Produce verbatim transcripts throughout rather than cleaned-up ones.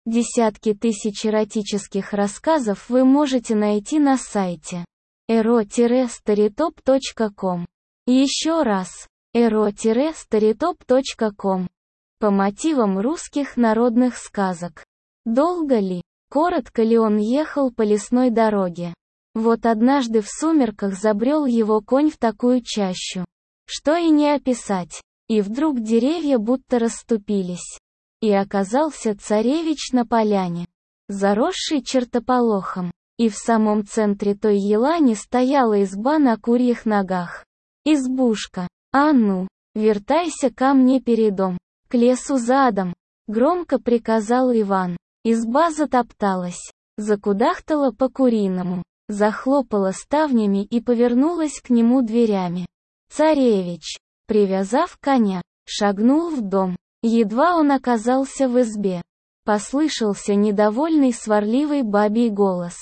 Десятки тысяч эротических рассказов вы можете найти на сайте эро старитоп точка ком. Еще раз, эро старитоп точка ком. По мотивам русских народных сказок. Долго ли, коротко ли он ехал по лесной дороге? Вот однажды в сумерках забрел его конь в такую чащу, что и не описать, и вдруг деревья будто расступились. И оказался царевич на поляне, заросший чертополохом, и в самом центре той елани стояла изба на курьих ногах. Избушка. А ну, вертайся ко мне передом, к лесу задом, громко приказал Иван. Изба затопталась, закудахтала по-куриному, захлопала ставнями и повернулась к нему дверями. Царевич, привязав коня, шагнул в дом. Едва он оказался в избе, послышался недовольный сварливый бабий голос.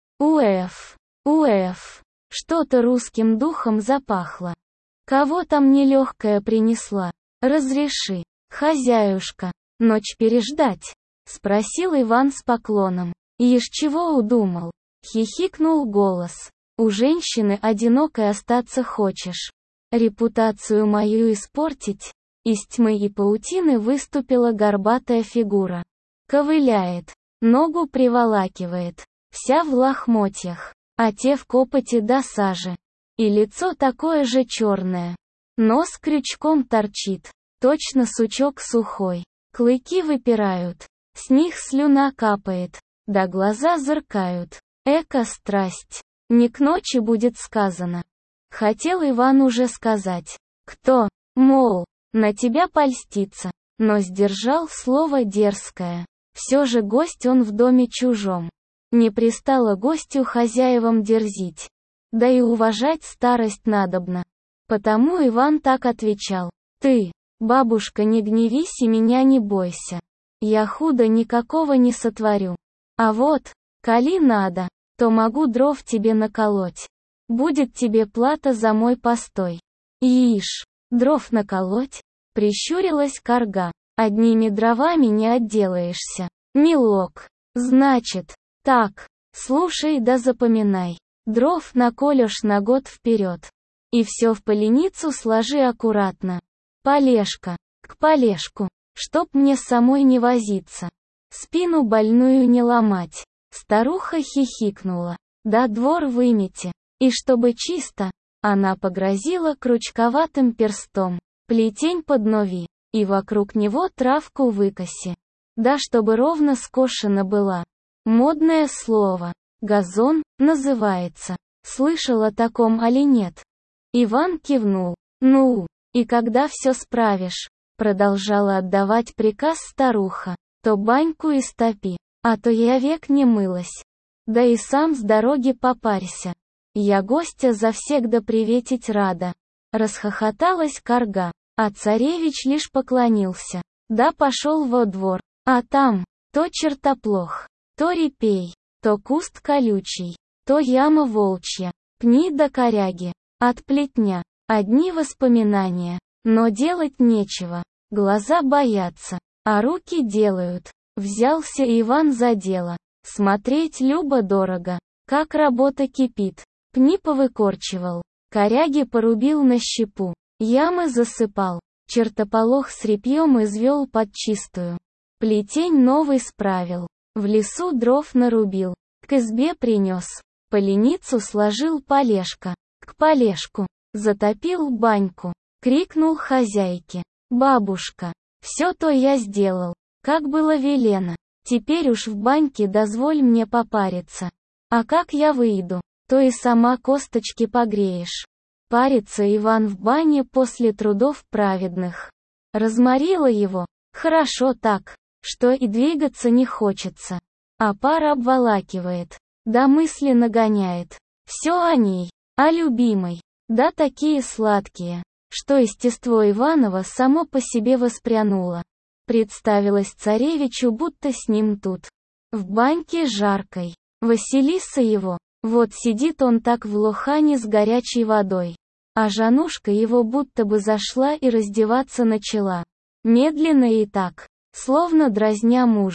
Уэф, уэф, что-то русским духом запахло. Кого там нелегкая принесла? Разреши, хозяюшка, ночь переждать? Спросил Иван с поклоном. Ишь чего удумал? Хихикнул голос. У женщины одинокой остаться хочешь? Репутацию мою испортить? Из тьмы и паутины выступила горбатая фигура. Ковыляет, ногу приволакивает, вся в лохмотьях, а те в копоти до сажи. И лицо такое же черное. Нос крючком торчит, точно сучок сухой. Клыки выпирают, с них слюна капает, да глаза зыркают. Эка страсть, не к ночи будет сказано. Хотел Иван уже сказать, кто, мол, на тебя польстится, но сдержал слово дерзкое. Все же гость он в доме чужом. Не пристало гостю хозяевам дерзить. Да и уважать старость надобно. Потому Иван так отвечал. Ты, бабушка, не гневись и меня не бойся. Я худо никакого не сотворю. А вот, коли надо, то могу дров тебе наколоть. Будет тебе плата за мой постой. Ишь, дров наколоть? Прищурилась карга. Одними дровами не отделаешься, милок. Значит, так, слушай да запоминай. Дров наколешь на год вперед. И все в поленицу сложи аккуратно. Полежка, к полежку, чтоб мне самой не возиться. Спину больную не ломать. Старуха хихикнула. Да двор вымете. И чтобы чисто, она погрозила крючковатым перстом. Плетень поднови, и вокруг него травку выкоси. Да чтобы ровно скошена была. Модное слово. Газон, называется. Слышал о таком али нет? Иван кивнул. Ну, и когда все справишь, продолжала отдавать приказ старуха, то баньку истопи, а то я век не мылась. Да и сам с дороги попарься. Я гостя завсегда приветить рада. Расхохоталась карга, а царевич лишь поклонился. Да пошел во двор, а там, то чертоплох, то репей, то куст колючий, то яма волчья, пни да коряги, от плетня, одни воспоминания, но делать нечего, глаза боятся, а руки делают. Взялся Иван за дело, смотреть любо-дорого, как работа кипит, пни повыкорчевал, коряги порубил на щепу, ямы засыпал, чертополох с репьем извел под чистую, плетень новый справил, в лесу дров нарубил, к избе принес, поленицу сложил полежка, к полежку, затопил баньку, крикнул хозяйке, бабушка, все то я сделал, как было велено, теперь уж в баньке дозволь мне попариться, а как я выйду, то и сама косточки погреешь. Парится Иван в бане после трудов праведных. Разморило его, хорошо так, что и двигаться не хочется. А пар обволакивает, да мысли нагоняет. Все о ней, о любимой, да такие сладкие, что естество Иванова само по себе воспрянуло. Представилось царевичу, будто с ним тут, в баньке жаркой, Василиса его. Вот сидит он так в лохане с горячей водой, а Жанушка его будто бы зашла и раздеваться начала. Медленно и так, словно дразня мужа.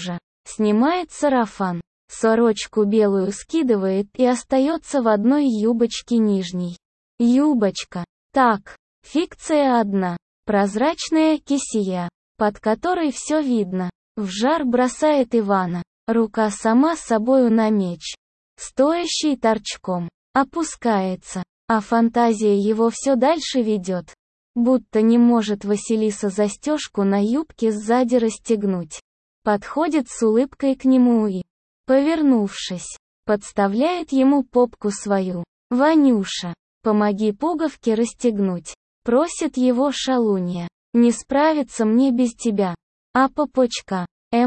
Снимает сарафан, сорочку белую скидывает и остается в одной юбочке нижней. Юбочка. Так, фикция одна. Прозрачная кисия, под которой все видно. В жар бросает Ивана. Рука сама собою на меч, стоящий торчком, опускается, а фантазия его все дальше ведет. Будто не может Василиса застежку на юбке сзади расстегнуть. Подходит с улыбкой к нему и, повернувшись, подставляет ему попку свою. «Ванюша, помоги пуговки расстегнуть», просит его шалунья. «Не справиться мне без тебя». А попочка,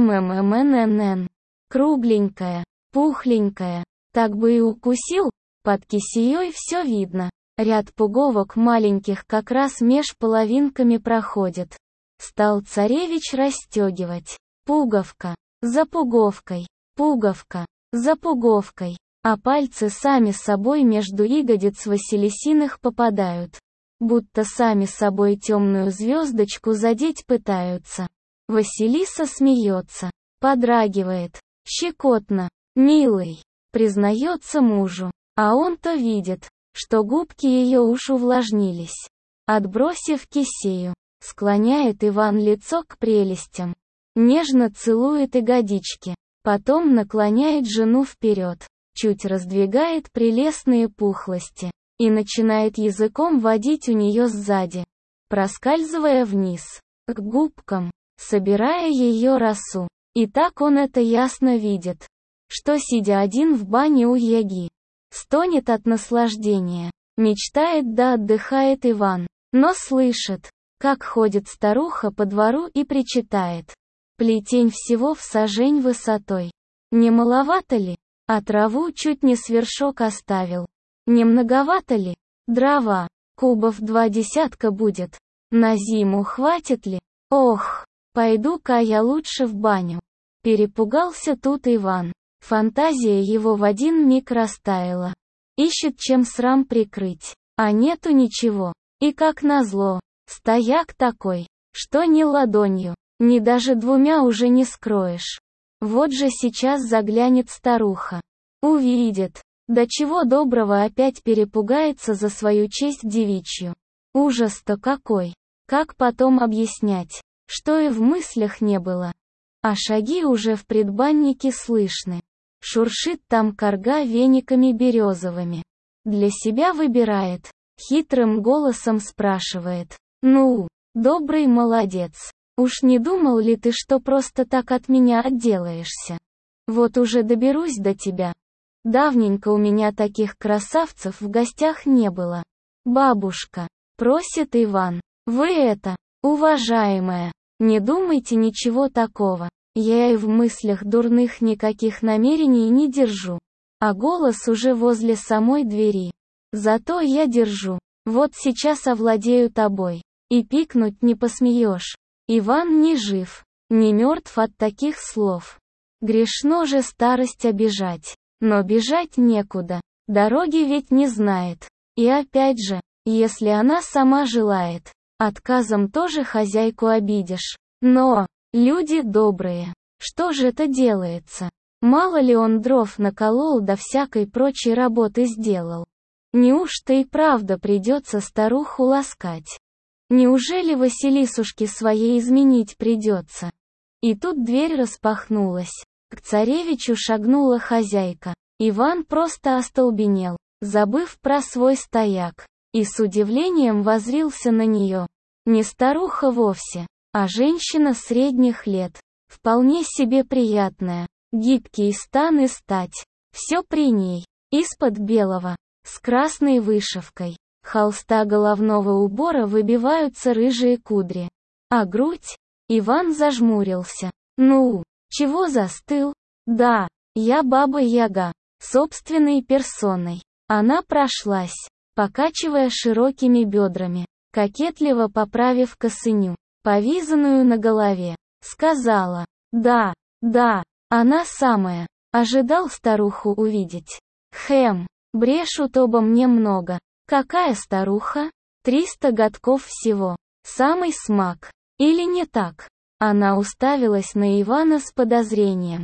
мммннн, кругленькая, пухленькая, так бы и укусил, под кисеей все видно. Ряд пуговок маленьких как раз меж половинками проходит. Стал царевич расстегивать. Пуговка, за пуговкой, пуговка, за пуговкой, а пальцы сами собой между ягодиц Василисиных попадают. Будто сами собой темную звездочку задеть пытаются. Василиса смеется, подрагивает, щекотно, милый, признается мужу, а он-то видит, что губки ее уж увлажнились. Отбросив кисею, склоняет Иван лицо к прелестям, нежно целует ягодички, потом наклоняет жену вперед, чуть раздвигает прелестные пухлости и начинает языком водить у нее сзади, проскальзывая вниз, к губкам, собирая ее росу. И так он это ясно видит, что, сидя один в бане у Яги, стонет от наслаждения, мечтает да отдыхает Иван, но слышит, как ходит старуха по двору и причитает. Плетень всего в сажень высотой. Не маловато ли? А траву чуть не с вершок оставил. Не многовато ли? Дрова, кубов два десятка будет. На зиму хватит ли? Ох, пойду-ка я лучше в баню. Перепугался тут Иван. Фантазия его в один миг растаяла. Ищет чем срам прикрыть, а нету ничего. И как назло, стояк такой, что ни ладонью, ни даже двумя уже не скроешь. Вот же сейчас заглянет старуха. Увидит. До чего доброго опять перепугается за свою честь девичью. Ужас-то какой. Как потом объяснять, что и в мыслях не было. А шаги уже в предбаннике слышны. Шуршит там карга вениками березовыми. Для себя выбирает. Хитрым голосом спрашивает. «Ну, добрый молодец. Уж не думал ли ты, что просто так от меня отделаешься? Вот уже доберусь до тебя. Давненько у меня таких красавцев в гостях не было. Бабушка», просит Иван, «вы это, уважаемая, не думайте ничего такого. Я и в мыслях дурных никаких намерений не держу. А голос уже возле самой двери. Зато я держу. Вот сейчас овладею тобой. И пикнуть не посмеешь. Иван не жив, не мертв от таких слов. Грешно же старость обижать. Но бежать некуда. Дороги ведь не знает. И опять же, если она сама желает, отказом тоже хозяйку обидишь. Но, люди добрые, что же это делается? Мало ли он дров наколол да всякой прочей работы сделал. Неужто и правда придется старуху ласкать? Неужели Василисушке своей изменить придется? И тут дверь распахнулась. К царевичу шагнула хозяйка. Иван просто остолбенел, забыв про свой стояк, и с удивлением воззрился на нее. Не старуха вовсе, а женщина средних лет, вполне себе приятная, гибкий стан и стать. Все при ней, из-под белого, с красной вышивкой, холста головного убора выбиваются рыжие кудри. А грудь? Иван зажмурился. Ну, чего застыл? Да, я баба-яга, собственной персоной. Она прошлась, покачивая широкими бедрами, кокетливо поправив косыню, повязанную на голове. Сказала: «Да, да, она самая». Ожидал старуху увидеть. Хэм, брешут оба мне много. Какая старуха? Триста годков всего. Самый смак. Или не так? Она уставилась на Ивана с подозрением.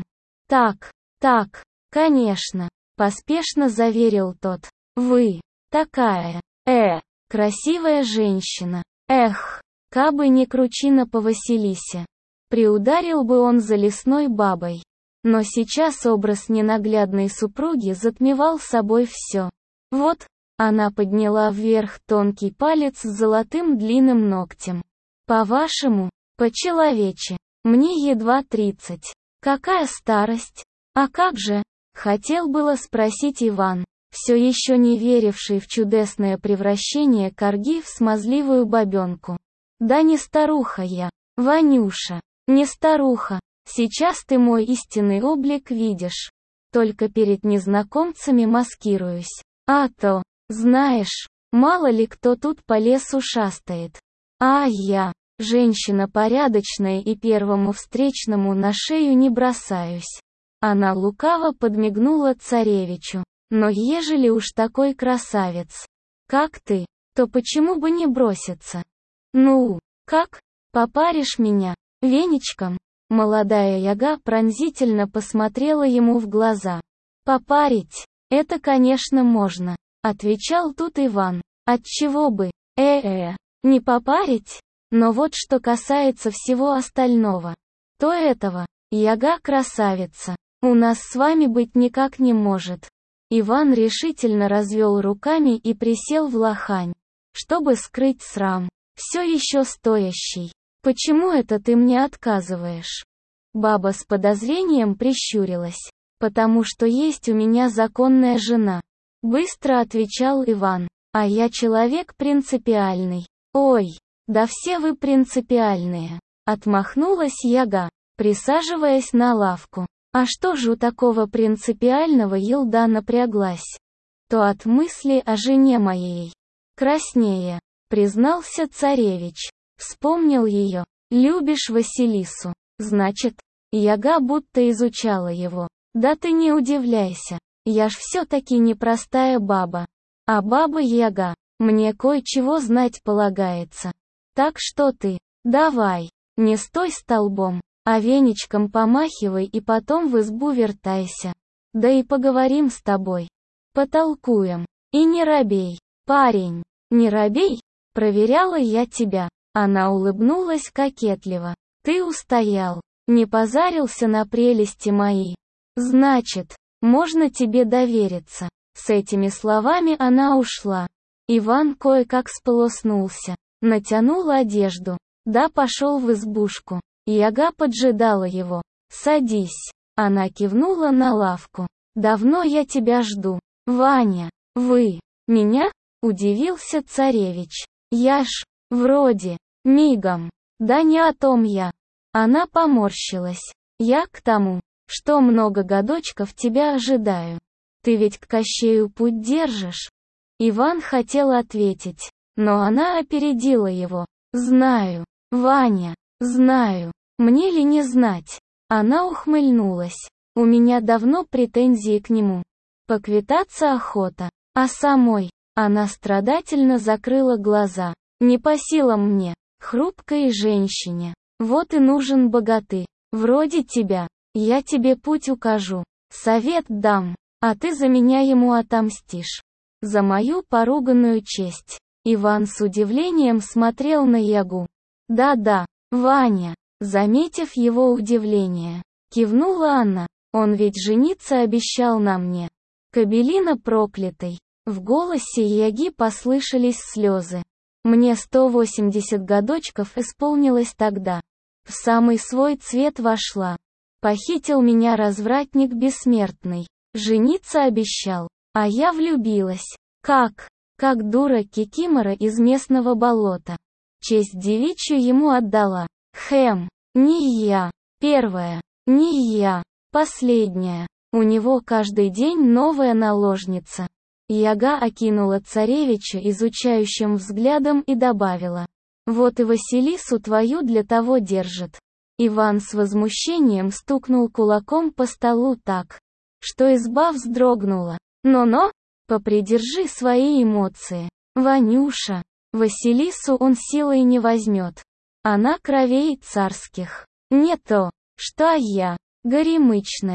Так, так, конечно, поспешно заверил тот. Вы, такая, э, красивая женщина. Эх, кабы не кручина по Василисе. Приударил бы он за лесной бабой. Но сейчас образ ненаглядной супруги затмевал собой все. Вот, она подняла вверх тонкий палец с золотым длинным ногтем. По-вашему, по-человече, мне едва тридцать. Какая старость? А как же? Хотел было спросить Иван, все еще не веривший в чудесное превращение корги в смазливую бабенку. Да не старуха я, Ванюша, не старуха. Сейчас ты мой истинный облик видишь. Только перед незнакомцами маскируюсь. А то, знаешь, мало ли кто тут по лесу шастает. А я, женщина порядочная и первому встречному на шею не бросаюсь. Она лукаво подмигнула царевичу. Но ежели уж такой красавец, как ты, то почему бы не броситься? Ну, как? Попаришь меня веничком? Молодая яга пронзительно посмотрела ему в глаза. Попарить? Это, конечно, можно, отвечал тут Иван. Отчего бы? Э-э, не попарить? Но вот что касается всего остального, то этого, яга красавица, у нас с вами быть никак не может. Иван решительно развел руками и присел в лохань, чтобы скрыть срам, все еще стоящий. Почему это ты мне отказываешь? Баба с подозрением прищурилась. Потому что есть у меня законная жена. Быстро отвечал Иван. А я человек принципиальный. Ой, да все вы принципиальные. Отмахнулась яга, присаживаясь на лавку. А что же у такого принципиального елда напряглась? То от мысли о жене моей. Краснее, признался царевич. Вспомнил ее. Любишь Василису. Значит, яга будто изучала его. Да ты не удивляйся. Я ж все-таки непростая баба. А баба-яга, мне кое-чего знать полагается. Так что ты, давай, не стой столбом, а веничком помахивай и потом в избу вертайся. Да и поговорим с тобой. Потолкуем. И не робей, парень, не робей, проверяла я тебя. Она улыбнулась кокетливо. Ты устоял, не позарился на прелести мои. Значит, можно тебе довериться. С этими словами она ушла. Иван кое-как сполоснулся, натянул одежду, да пошел в избушку. Яга поджидала его. «Садись». Она кивнула на лавку. «Давно я тебя жду. Ваня, вы, меня?» — удивился царевич. «Я ж, вроде, мигом. Да не о том я». Она поморщилась. «Я к тому, что много годочков тебя ожидаю. Ты ведь к Кощею путь держишь?» Иван хотел ответить, но она опередила его. «Знаю, Ваня, знаю. Мне ли не знать?» Она ухмыльнулась. «У меня давно претензии к нему. Поквитаться охота. А самой?» Она страдательно закрыла глаза. «Не по силам мне, хрупкой женщине. Вот и нужен богатырь, вроде тебя. Я тебе путь укажу, совет дам, а ты за меня ему отомстишь. За мою поруганную честь». Иван с удивлением смотрел на ягу. «Да-да, Ваня», заметив его удивление, кивнула она. «Он ведь жениться обещал на мне. Кобелина проклятой». В голосе яги послышались слезы. «Мне сто восемьдесят годочков исполнилось тогда. В самый свой цвет вошла. Похитил меня развратник бессмертный. Жениться обещал. А я влюбилась. Как? Как дура кикимора из местного болота. Честь девичью ему отдала. Хэм. Не я. Первая. Не я. Последняя. У него каждый день новая наложница». Яга окинула царевича изучающим взглядом и добавила. «Вот и Василису твою для того держит». Иван с возмущением стукнул кулаком по столу так, что изба вздрогнула. «Но-но, попридержи свои эмоции, Ванюша. Василису он силой не возьмет. Она кровей царских. Не то, что я, горемычная.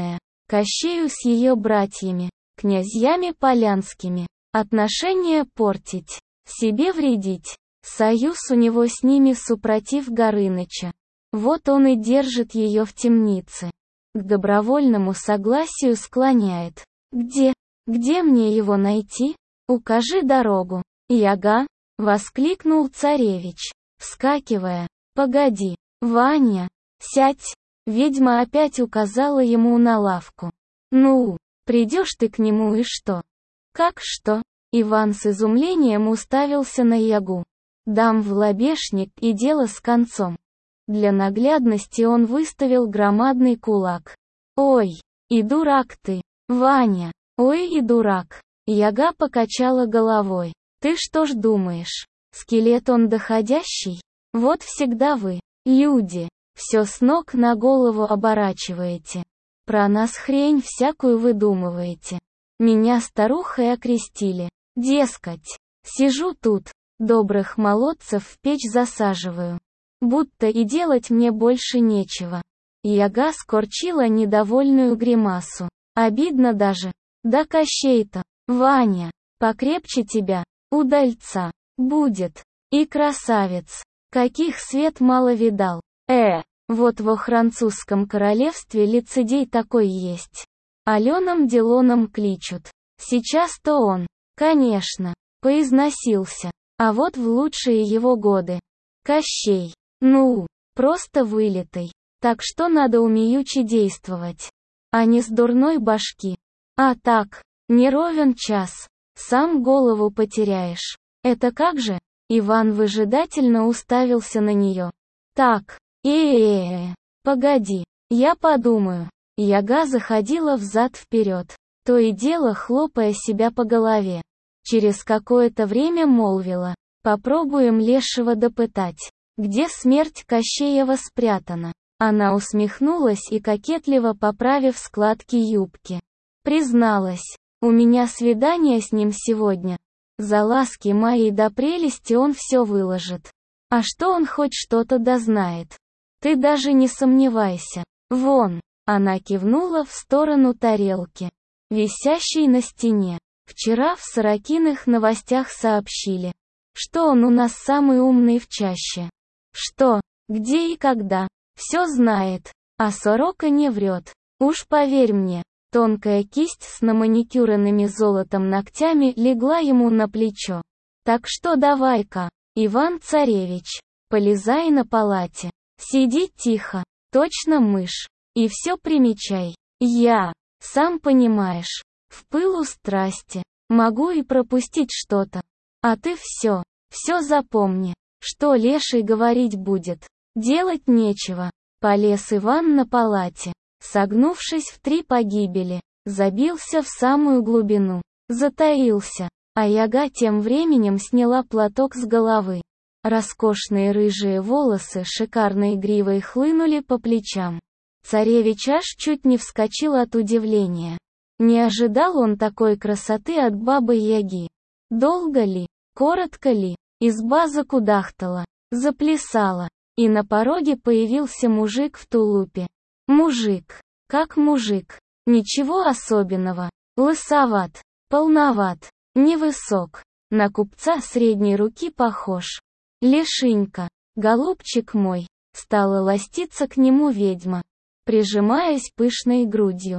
Кащею с ее братьями, князьями полянскими, отношения портить, себе вредить. Союз у него с ними супротив Горыныча. Вот он и держит ее в темнице. К добровольному согласию склоняет. Где, где мне его найти? Укажи дорогу. Яга, воскликнул царевич, вскакивая. Погоди, Ваня, сядь. Ведьма опять указала ему на лавку. Ну, придешь ты к нему и что? Как что? Иван с изумлением уставился на Ягу. Дам в лобешник и дело с концом. Для наглядности он выставил громадный кулак. Ой, и дурак ты, Ваня, ой и дурак. Яга покачала головой. Ты что ж думаешь, скелет он доходящий? Вот всегда вы, люди, все с ног на голову оборачиваете. Про нас хрень всякую выдумываете. Меня старухой окрестили. Дескать, сижу тут, добрых молодцев в печь засаживаю. Будто и делать мне больше нечего. Яга скорчила недовольную гримасу. Обидно даже. Да Кощей-то, Ваня, покрепче тебя, удальца, будет. И красавец, каких свет мало видал. Э, вот во французском королевстве лицедей такой есть. Аленом Делоном кличут. Сейчас-то он, конечно, поизносился. А вот в лучшие его годы. Кощей, ну, просто вылитый. Так что надо умеючи действовать. А не с дурной башки. А так, не ровен час. Сам голову потеряешь. Это как же? Иван выжидательно уставился на нее. Так, э-э-э, погоди, я подумаю. Яга заходила взад-вперед, то и дело хлопая себя по голове. Через какое-то время молвила. Попробуем лешего допытать. Где смерть Кощеева спрятана? Она усмехнулась и кокетливо поправив складки юбки. Призналась. У меня свидание с ним сегодня. За ласки моей до прелести он все выложит. А что он хоть что-то дознает? Ты даже не сомневайся. Вон, она кивнула в сторону тарелки, висящей на стене. Вчера в Сорокиных новостях сообщили, что он у нас самый умный в чаще. Что, где и когда, все знает, а Сорока не врет. Уж поверь мне. Тонкая кисть с наманикюренными золотом ногтями легла ему на плечо. Так что давай-ка, Иван-царевич, полезай на палате. Сиди тихо, точно мышь. И все примечай. Я, сам понимаешь, в пылу страсти, могу и пропустить что-то. А ты все, все запомни, что леший говорить будет. Делать нечего. Полез Иван на палате, согнувшись в три погибели, забился в самую глубину, затаился, а Яга тем временем сняла платок с головы. Роскошные рыжие волосы шикарной гривой хлынули по плечам. Царевич аж чуть не вскочил от удивления. Не ожидал он такой красоты от бабы-яги. Долго ли, коротко ли, изба закудахтала, заплясала, и на пороге появился мужик в тулупе. Мужик, как мужик, ничего особенного, лысоват, полноват, невысок, на купца средней руки похож. Лешенька, голубчик мой, стала ластиться к нему ведьма, прижимаясь пышной грудью.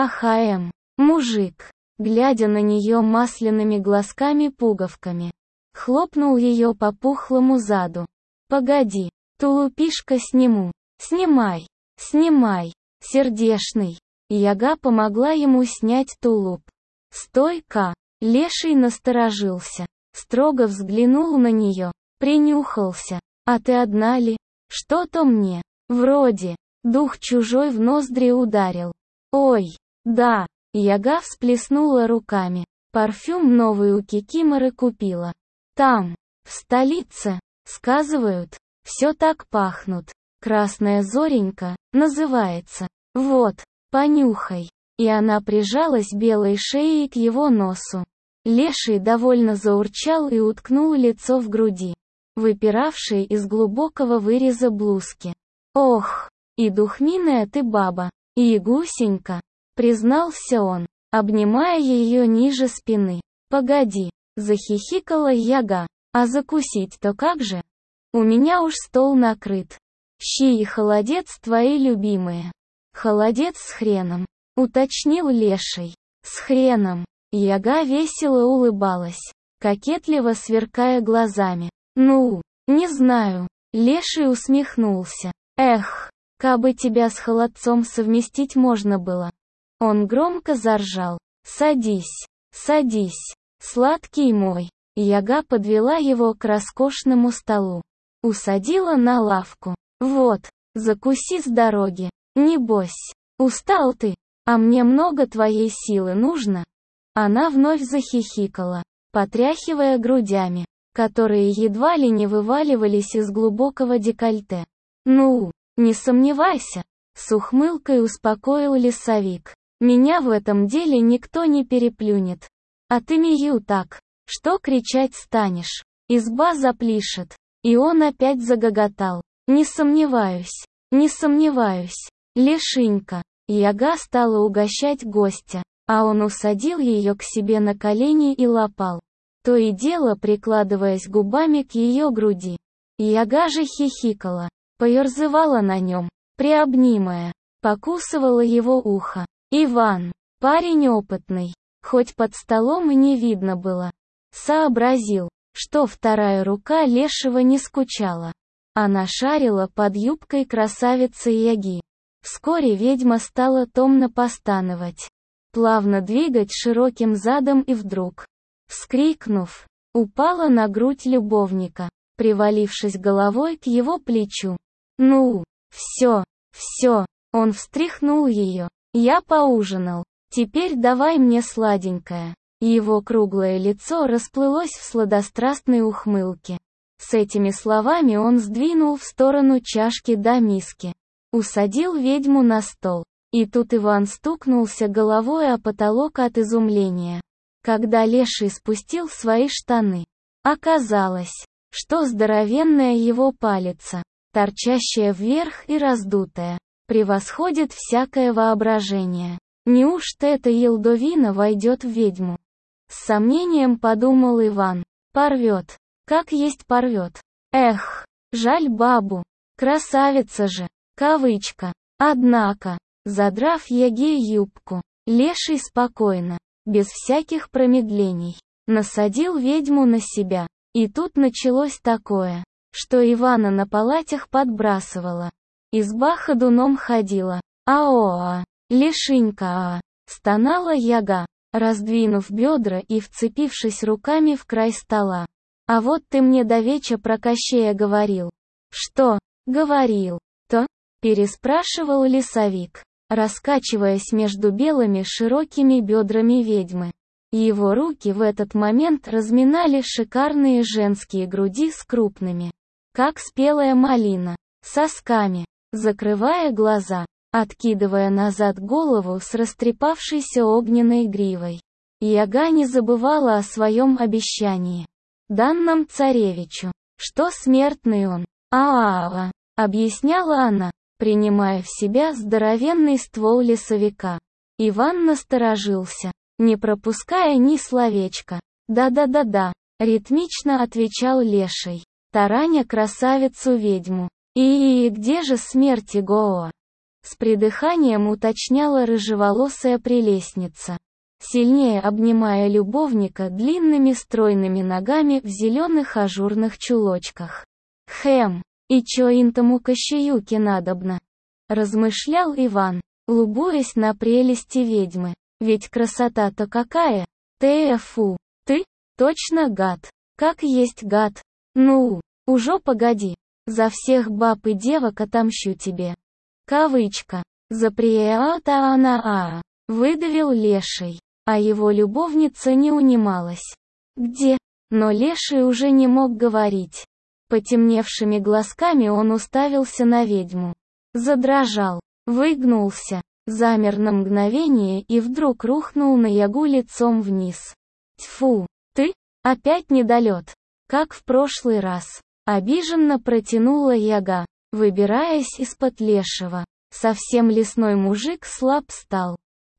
КХМ, мужик, глядя на нее масляными глазками-пуговками, хлопнул ее по пухлому заду. Погоди, тулупишко сниму, снимай, снимай, сердешный. Яга помогла ему снять тулуп. Стой-ка, леший насторожился, строго взглянул на нее, принюхался. А ты одна ли? Что-то мне, вроде, дух чужой в ноздри ударил. Ой, да, Яга всплеснула руками. Парфюм новый у Кикиморы купила. Там, в столице, сказывают, все так пахнут. Красная зоренька, называется. Вот, понюхай. И она прижалась белой шеей к его носу. Леший довольно заурчал и уткнул лицо в груди, выпиравшей из глубокого выреза блузки. Ох, и духминая ты баба, и гусенька. признался он, обнимая ее ниже спины. Погоди, захихикала Яга, а закусить-то как же? У меня уж стол накрыт. Щи и холодец твои любимые. Холодец с хреном, уточнил Леший. С хреном. Яга весело улыбалась, кокетливо сверкая глазами. Ну, не знаю. Леший усмехнулся. Эх, кабы тебя с холодцом совместить можно было. Он громко заржал. Садись, садись, сладкий мой. Яга подвела его к роскошному столу. Усадила на лавку. Вот, закуси с дороги. Небось, устал ты, а мне много твоей силы нужно. Она вновь захихикала, потряхивая грудями, которые едва ли не вываливались из глубокого декольте. Ну, не сомневайся, с ухмылкой успокоил лесовик. Меня в этом деле никто не переплюнет. А ты мию так, что кричать станешь. Изба заплишет. И он опять загоготал. Не сомневаюсь, не сомневаюсь. Лешенька. Яга стала угощать гостя, а он усадил ее к себе на колени и лапал, то и дело прикладываясь губами к ее груди. Яга же хихикала, поерзывала на нем, приобнимая, покусывала его ухо. Иван, парень опытный, хоть под столом и не видно было, сообразил, что вторая рука Лешего не скучала. Она шарила под юбкой красавицы Яги. Вскоре ведьма стала томно постановать, плавно двигать широким задом и вдруг, вскрикнув, упала на грудь любовника, привалившись головой к его плечу. «Ну, все, все», он встряхнул ее. «Я поужинал. Теперь давай мне сладенькое». Его круглое лицо расплылось в сладострастной ухмылке. С этими словами он сдвинул в сторону чашки до миски. Усадил ведьму на стол. И тут Иван стукнулся головой о потолок от изумления, когда Леший спустил свои штаны. Оказалось, что здоровенная его палица, торчащая вверх и раздутая, превосходит всякое воображение. Неужто эта елдовина войдет в ведьму? С сомнением подумал Иван. Порвет. Как есть порвет. Эх, жаль бабу. Красавица же. Кавычка. Однако, задрав Яге юбку, Леший спокойно, без всяких промедлений, насадил ведьму на себя. И тут началось такое, что Ивана на палатях подбрасывало. Изба ходуном ходила. «Аоа! Лешенька-а!» стонала Яга, раздвинув бедра и вцепившись руками в край стола. «А вот ты мне давеча про Кощея говорил». «Что?» «Говорил. То?» переспрашивал лесовик, раскачиваясь между белыми широкими бедрами ведьмы. Его руки в этот момент разминали шикарные женские груди с крупными, как спелая малина, сосками, закрывая глаза, откидывая назад голову с растрепавшейся огненной гривой. Яга не забывала о своем обещании, данном царевичу, что смертный он. «А-а-а», объясняла она, принимая в себя здоровенный ствол лесовика. Иван насторожился, не пропуская ни словечка. «Да-да-да-да», ритмично отвечал Леший, тараня красавицу-ведьму. «И, и где же смерть Игоо?» С придыханием уточняла рыжеволосая прелестница, сильнее обнимая любовника длинными стройными ногами в зеленых ажурных чулочках. «Хэм, и чё им тому Кощеюке надобно?» размышлял Иван, лубуясь на прелести ведьмы. «Ведь красота-то какая! Тэ-фу, ты, точно гад, как есть гад. Ну, уже погоди, за всех баб и девок отомщу тебе». Кавычка. «Заприета она-а», выдавил Леший, а его любовница не унималась. «Где?» Но Леший уже не мог говорить. Потемневшими глазками он уставился на ведьму. Задрожал, выгнулся, замер на мгновение и вдруг рухнул на Ягу лицом вниз. «Тьфу, ты? Опять недолет? Как в прошлый раз?» Обиженно протянула Яга, выбираясь из-под Лешего. Совсем лесной мужик слаб стал.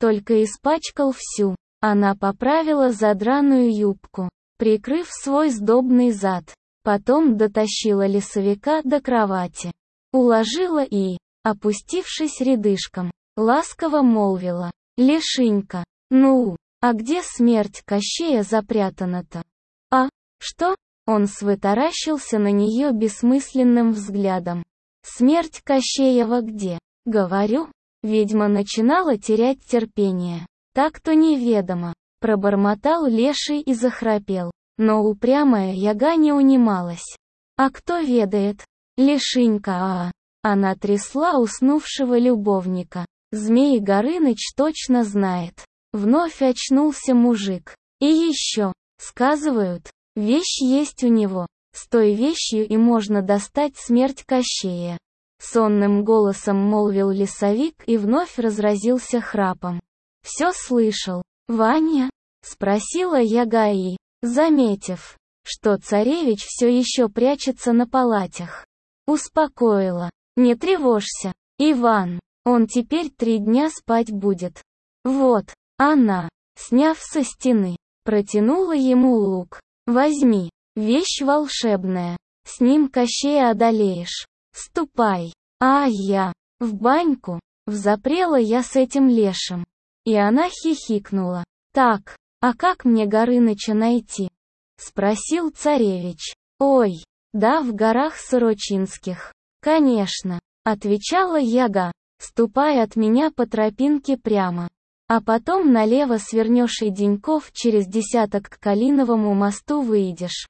только испачкал всю. Она поправила задраную юбку, прикрыв свой сдобный зад. Потом дотащила лесовика до кровати. Уложила и, опустившись рядышком, ласково молвила: «Лешенька, ну, а где смерть Кощея запрятана-то?» «А, что?» Он свытаращился на нее бессмысленным взглядом. «Смерть Кощеева где?» «Говорю». Ведьма начинала терять терпение. «Так-то неведомо», — пробормотал Леший и захрапел. Но упрямая яга не унималась. «А кто ведает?» «Лешенька, а, а Она трясла уснувшего любовника. Змей Горыныч точно знает. Вновь очнулся мужик. И еще, сказывают, вещь есть у него. С той вещью и можно достать смерть Кощея. Сонным голосом молвил лесовик и вновь разразился храпом. «Все слышал, Ваня?» — спросила яга и, заметив, что царевич все еще прячется на палатях, успокоила. «Не тревожься, Иван, он теперь три дня спать будет». Вот, она, сняв со стены, протянула ему лук. «Возьми, вещь волшебная, с ним Кощея одолеешь. Ступай». А я, в баньку, взапрела я с этим лешим. И она хихикнула. «Так, а как мне Горыныча найти?» — спросил царевич. «Ой, да в горах Сорочинских». «Конечно», — отвечала яга, «ступай от меня по тропинке прямо. А потом налево свернешь и деньков через десяток к Калиновому мосту выйдешь.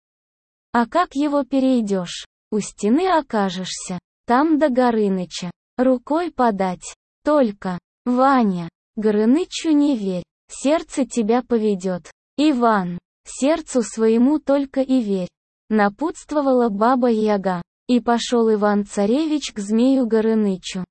А как его перейдешь? У стены окажешься. Там до Горыныча. Рукой подать. Только, Ваня, Горынычу не верь. Сердце тебя поведет. Иван, сердцу своему только и верь», — напутствовала баба Яга. И пошел Иван-царевич к змею Горынычу.